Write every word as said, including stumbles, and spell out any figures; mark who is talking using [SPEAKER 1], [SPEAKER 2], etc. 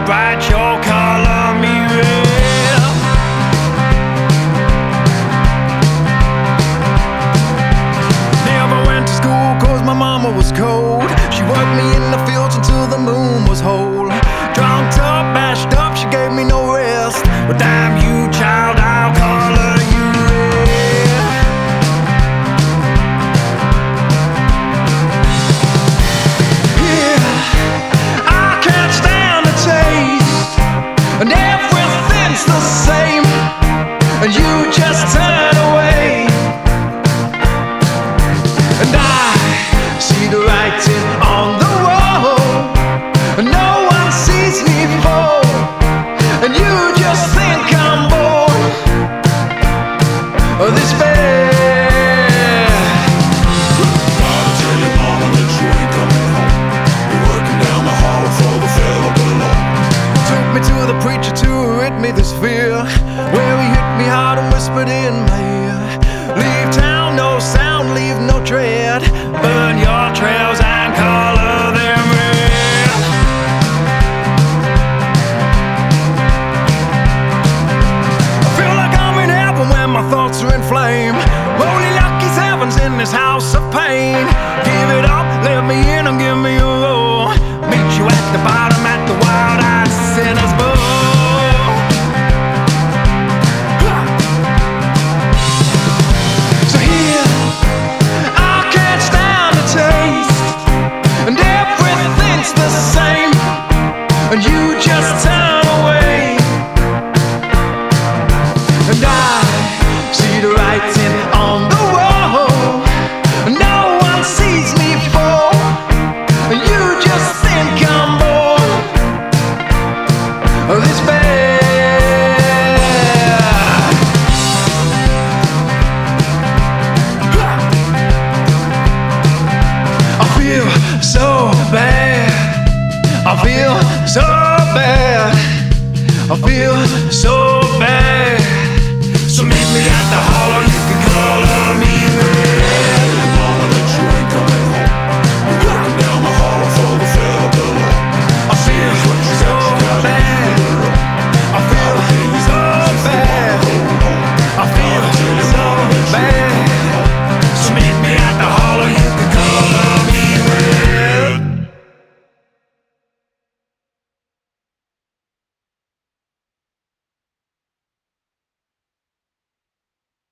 [SPEAKER 1] bright, your color me red. Never went to school cause my mama was cold. She worked me in the fields until the moon was whole. Drunk up, bashed up, she gave me no rest. But damn you, child, I'll color you red. Yeah, I can't stand the taste, and everything's the same, and you just turn away. And I see the writing on the wall, and no one sees me fall, and you just think I'm born of this bad.
[SPEAKER 2] Gotta tell your mama that you ain't coming home. You're working down the hall for the fella below.
[SPEAKER 1] Took me to the preacher to rid me this fear, where he hit me hard and whispered in my ear, leave town, no sound, leave no tread, burn your trails and color them red. I feel like I'm in heaven when my thoughts are in flame. Only lucky's heaven's in this house of pain. Give it up, let me in and give me a roll. Meet you at the bottom at the wild-eyed sinner's bowl. So here, I can't stand the taste, and everything's the same, and you just turn away. And I see the writing on the wall, and no one sees me fall, and you just think I'm born of this bad. I feel so bad, I feel so bad, I feel so